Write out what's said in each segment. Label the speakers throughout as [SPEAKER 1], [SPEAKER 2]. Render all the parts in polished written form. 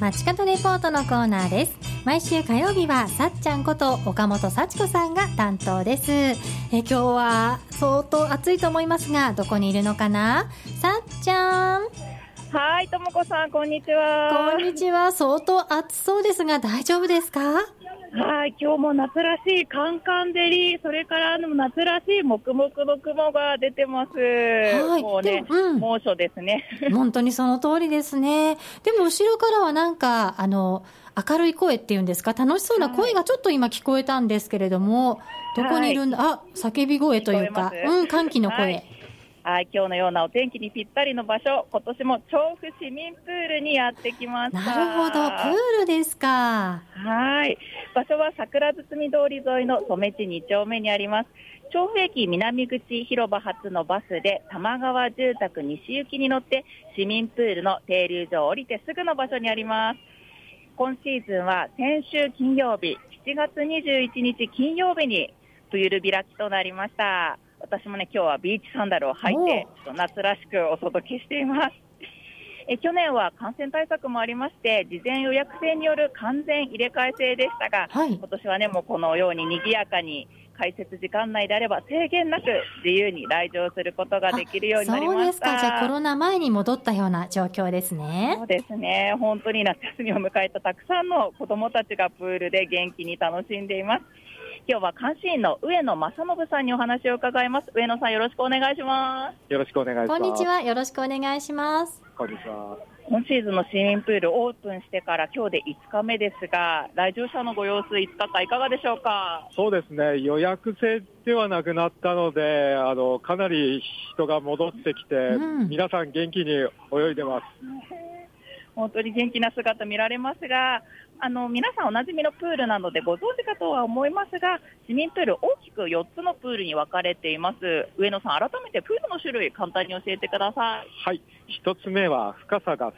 [SPEAKER 1] 街角レポートのコーナーです。毎週火曜日はさっちゃんこと岡本幸子さんが担当です。今日は相当暑いと思いますが、どこにいるのかな。さっちゃん。
[SPEAKER 2] はい、ともこさん、こんにちは。
[SPEAKER 1] こんにちは。相当暑そうですが大丈夫ですか。
[SPEAKER 2] はい、今日も夏らしいカンカン照り、それから夏らしいもくもくの雲が出てます。
[SPEAKER 1] はい、
[SPEAKER 2] もうね、猛暑ですね。
[SPEAKER 1] 本当にその通りですね。でも後ろからはなんか明るい声っていうんですか、楽しそうな声がちょっと今聞こえたんですけれども、どこにいるんだ、叫び声というか、歓喜の声。
[SPEAKER 2] はい、今日のようなお天気にぴったりの場所、今年も調布市民プールにやってきました。
[SPEAKER 1] なるほど、プールですか。
[SPEAKER 2] はい、場所は桜堤通り沿いの染地2丁目にあります。調布駅南口広場発のバスで玉川住宅西行きに乗って市民プールの停留所を降りてすぐの場所にあります。今シーズンは先週金曜日7月21日金曜日にプール開きとなりました。私もね、今日はビーチサンダルを履いてちょっと夏らしくお届けしています。去年は感染対策もありまして事前予約制による完全入れ替え制でしたが、今年はね、もうこのように賑やかに開設時間内であれば制限なく自由に来場することができるようになりました。
[SPEAKER 1] そうですか。じゃあコロナ前に戻ったような状況ですね。
[SPEAKER 2] そうですね、本当に夏休みを迎えたたくさんの子どもたちがプールで元気に楽しんでいます。今日は監視員の上野正信さんにお話を伺います。上野さん、よろしくお願いします。
[SPEAKER 3] よろしくお願いします。
[SPEAKER 1] こんにちは、よろしくお願いします。
[SPEAKER 3] こんにちは。
[SPEAKER 2] 今シーズンの市民プールオープンしてから今日で5日目ですが、来場者のご様子5日間いかがでしょうか。
[SPEAKER 3] そうですね、予約制ではなくなったのでかなり人が戻ってきて、皆さん元気に泳いでます。
[SPEAKER 2] 本当に元気な姿見られますが、皆さんおなじみのプールなのでご存知かとは思いますが、市民プール大きく4つのプールに分かれています。上野さん、改めてプールの種類簡単に教えてください。
[SPEAKER 3] はい、1つ目は深さが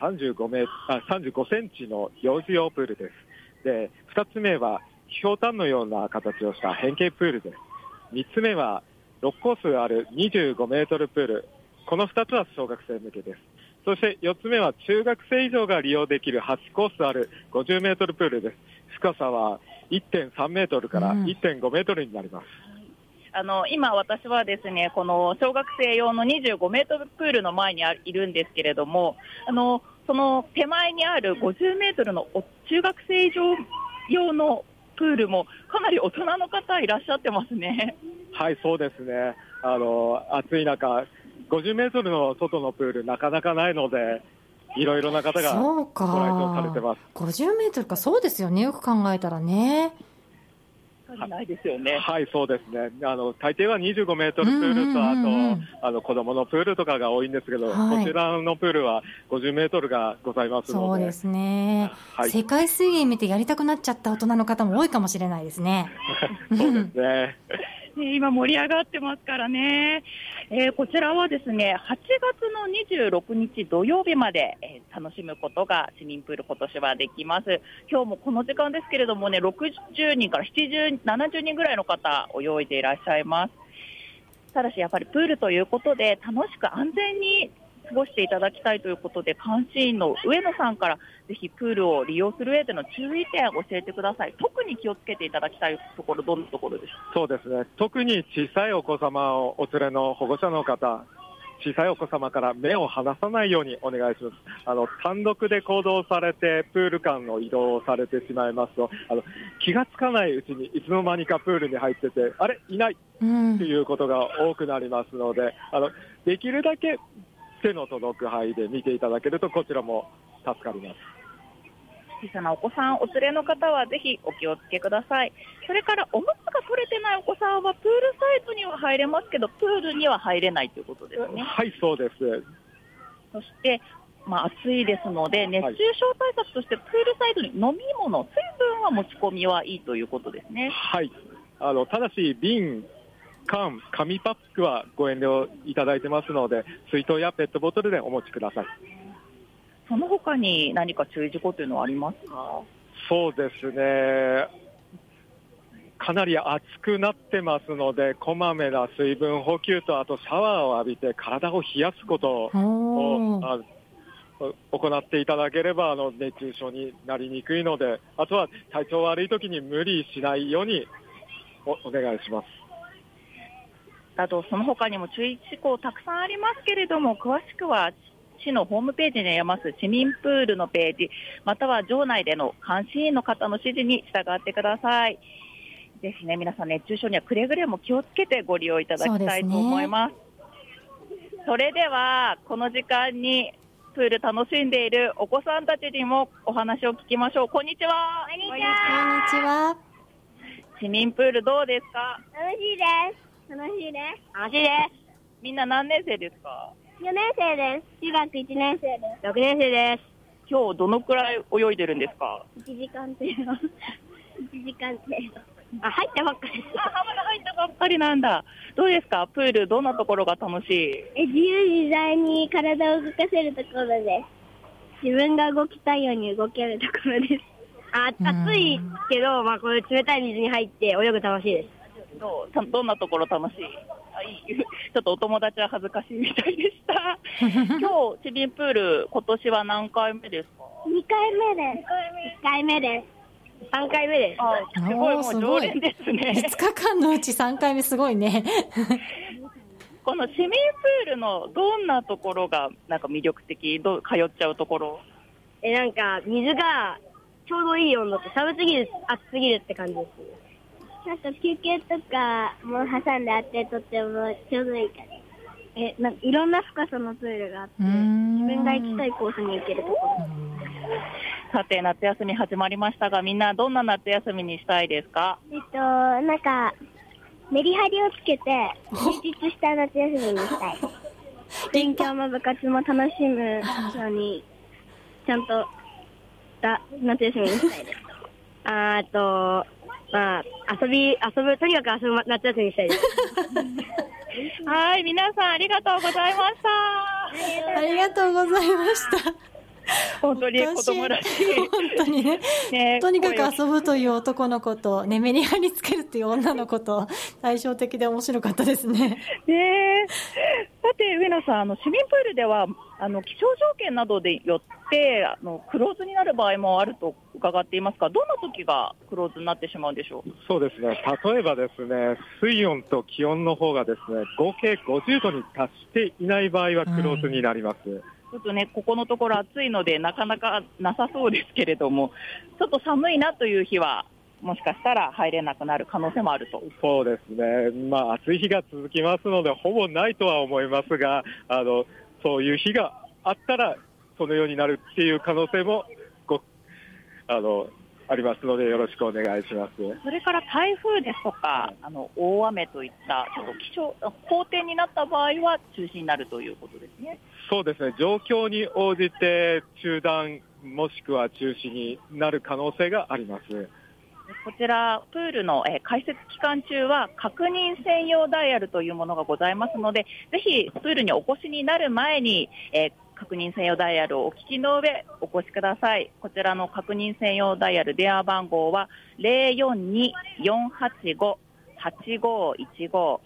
[SPEAKER 3] 35センチの幼児用プールです。で、2つ目はひょうたんのような形をした変形プールです。3つ目は6コースある25メートルプール、この2つは小学生向けです。そして4つ目は中学生以上が利用できる8コースある50メートルプールです。深さは 1.3 メートルから 1.5 メートルになります。
[SPEAKER 2] 今私はですね、この小学生用の25メートルプールの前にいるんですけれども、その手前にある50メートルの中学生以上用のプールもかなり大人の方いらっしゃってますね。
[SPEAKER 3] はい、そうですね。暑い中50メートルの外のプールなかなかないので、いろいろな方がご来場されてます。
[SPEAKER 1] 50メートルか。そうですよね、よく考えたらね。
[SPEAKER 2] ないですよね。
[SPEAKER 3] はい、そうですね。大抵は25メートルプールと、あと子供のプールとかが多いんですけど、こちらのプールは50メートルがございますので。
[SPEAKER 1] そうですね、世界水泳見てやりたくなっちゃった大人の方も多いかもしれないですね。
[SPEAKER 3] そうですね。
[SPEAKER 2] 今盛り上がってますからね。こちらはですね、8月の26日土曜日まで、楽しむことが市民プール今年はできます。今日もこの時間ですけれどもね、60人から70、70人ぐらいの方泳いでいらっしゃいます。ただしやっぱりプールということで楽しく安全に過ごしていただきたいということで、監視員の上野さんからぜひプールを利用する上での注意点を教えてください。特に気をつけていただきたいところ、どんなところでしょうか。
[SPEAKER 3] そうですね、特に小さいお子様をお連れの保護者の方、小さいお子様から目を離さないようにお願いします。単独で行動されてプール間の移動をされてしまいますと、気がつかないうちにいつの間にかプールに入ってて、あれいないということが多くなりますので、できるだけ手の届く範囲で見ていただけるとこちらも助かります。
[SPEAKER 2] 小さなお子さんお連れの方はぜひお気をつけください。それからおむつが取れてないお子さんはプールサイドには入れますけどプールには入れないということですね。
[SPEAKER 3] はい、そうです。
[SPEAKER 2] そして、暑いですので熱中症対策としてプールサイドに飲み物、水分は持ち込みはいいということですね。
[SPEAKER 3] はい、ただし瓶、缶、紙パックはご遠慮いただいてますので、水筒やペットボトルでお持ちください。
[SPEAKER 2] その他に何か注意事項というのはありますか。
[SPEAKER 3] そうですね、かなり暑くなってますので、こまめな水分補給と、あとシャワーを浴びて体を冷やすことを行っていただければ熱中症になりにくいので、あとは体調悪い時に無理しないようにお願いします。
[SPEAKER 2] あとその他にも注意事項たくさんありますけれども、詳しくは市のホームページにあります市民プールのページ、または場内での監視員の方の指示に従ってください。ぜひね、皆さん熱中症にはくれぐれも気をつけてご利用いただきたいと思います。それではこの時間にプール楽しんでいるお子さんたちにもお話を聞きましょう。こんにちは。
[SPEAKER 1] こんにちは。
[SPEAKER 2] 市民プールどうですか？
[SPEAKER 4] 楽しいです。楽しいです。楽しいです。
[SPEAKER 2] みんな何年生ですか
[SPEAKER 4] ？4年生です。中学1年生です。6年生です。
[SPEAKER 2] 今日どのくらい泳いでるんですか
[SPEAKER 4] ？1時間程度。1時間程度。入ったばっかりです。
[SPEAKER 2] まだ入ったばっかりなんだ。どうですか？プールどんなところが楽しい？
[SPEAKER 4] 自由自在に体を動かせるところです。自分が動きたいように動けるところです。暑いけど、こういう冷たい水に入って泳ぐ楽しいです。
[SPEAKER 2] どんなところ楽しい？ちょっとお友達は恥ずかしいみたいでした。今日市民プール今年は何回目ですか
[SPEAKER 4] ？2回目です。1回目です。3回目です。
[SPEAKER 2] すごい、もう常連ですね。
[SPEAKER 1] 5日間のうち3回目、すごいね。
[SPEAKER 2] この市民プールのどんなところがなんか魅力的？通っちゃうところ？
[SPEAKER 4] なんか水がちょうどいい温度って、寒すぎる暑すぎるって感じです。なんか休憩とかも挟んであって、とってもちょうどいい感じ。なんかいろんな深さのプールがあって、自分が行きたいコースに行けるところ。
[SPEAKER 2] さて、夏休み始まりましたが、みんなどんな夏休みにしたいですか？
[SPEAKER 4] なんかメリハリをつけて充実した夏休みにしたい。勉強も部活も楽しむように、ちゃんとした夏休みにしたいです。とにかく遊ぶ夏休みにしたいです。
[SPEAKER 2] はい、皆さんありがとうございました。
[SPEAKER 1] ありがとうございました。
[SPEAKER 2] 本当に子供らしい。
[SPEAKER 1] 本当にね。とにかく遊ぶという男の子と、メリハリつけるという女の子と、対照的で面白かったですね。
[SPEAKER 2] さて、上野さん、市民プールでは気象条件などでよってクローズになる場合もあると伺っていますが、どんな時がクローズになってしまうんでしょう？
[SPEAKER 3] そうですね、例えばですね、水温と気温の方がですね、合計50度に達していない場合はクローズになります。
[SPEAKER 2] ちょっとね、ここのところ暑いのでなかなかなさそうですけれども、ちょっと寒いなという日はもしかしたら入れなくなる可能性もあると。
[SPEAKER 3] そうですね、暑い日が続きますのでほぼないとは思いますが、そういう日があったらそのようになるっていう可能性もありますので、よろしくお願いします。
[SPEAKER 2] それから台風ですとか大雨といったちょっと好天になった場合は中止になるということですね。
[SPEAKER 3] そうですね、状況に応じて中断もしくは中止になる可能性があります。
[SPEAKER 2] こちらプールの開設期間中は確認専用ダイヤルというものがございますので、ぜひプールにお越しになる前に確認専用ダイヤルをお聞きの上お越しください。こちらの確認専用ダイヤル電話番号は 042-485-8515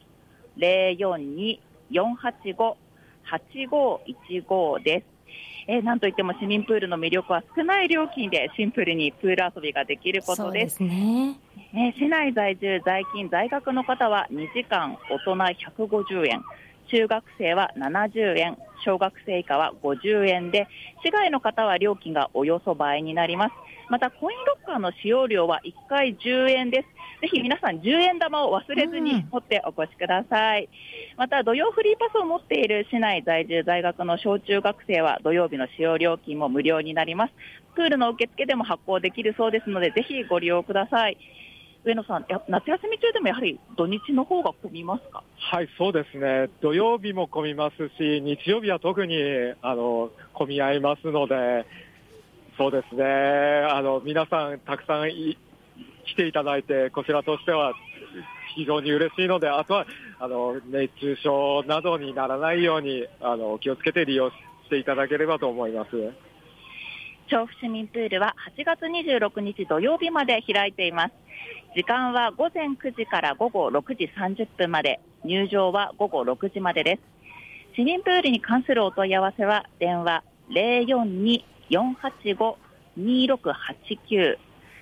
[SPEAKER 2] 042-485-8515 です。なんといっても市民プールの魅力は少ない料金でシンプルにプール遊びができることです。
[SPEAKER 1] そうですね。
[SPEAKER 2] 市内在住在勤在学の方は2時間大人150円、中学生は70円、小学生以下は50円で、市外の方は料金がおよそ倍になります。またコインロッカーの使用料は1回10円です。ぜひ皆さん10円玉を忘れずに持ってお越しください。また土曜フリーパスを持っている市内在住在学の小中学生は土曜日の使用料金も無料になります。プールの受付でも発行できるそうですので、ぜひご利用ください。上野さん、夏休み中でもやはり土日の方が混みますか？
[SPEAKER 3] はい、そうですね、土曜日も混みますし、日曜日は特に混み合いますので、そうですね、皆さんたくさん来ていただいて、こちらとしては非常に嬉しいので、あとは熱中症などにならないように気をつけて利用していただければと思います。
[SPEAKER 2] 調布市民プールは8月26日土曜日まで開いています。時間は午前9時から午後6時30分まで、入場は午後6時までです。市民プールに関するお問い合わせは電話 042-485-2689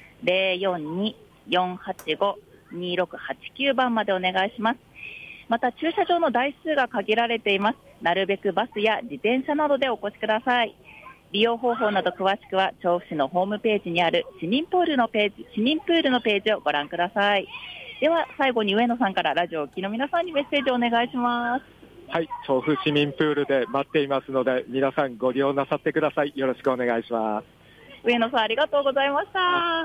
[SPEAKER 2] 042-485-2689番までお願いします。また駐車場の台数が限られています。なるべくバスや自転車などでお越しください。利用方法など詳しくは調布市のホームページにある市民プールのページをご覧ください。では最後に上野さんからラジオを聴きの皆さんにメッセージをお願いします。
[SPEAKER 3] はい、調布市民プールで待っていますので、皆さんご利用なさってください。よろしくお願いします。
[SPEAKER 2] 上野さんありがとうございました。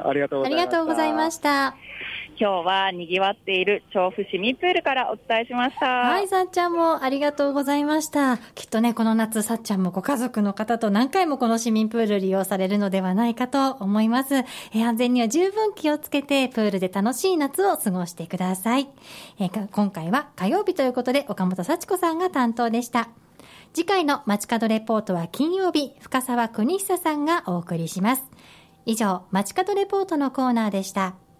[SPEAKER 3] ありがとうございました。
[SPEAKER 2] 今日は賑わっている調布市民プールからお伝えしました。
[SPEAKER 1] はい、さっちゃんもありがとうございました。きっとね、この夏さっちゃんもご家族の方と何回もこの市民プール利用されるのではないかと思います。安全には十分気をつけてプールで楽しい夏を過ごしてください。今回は火曜日ということで岡本幸子さんが担当でした。次回の街角レポートは金曜日、深澤邦久さんがお送りします。以上、街角レポートのコーナーでした。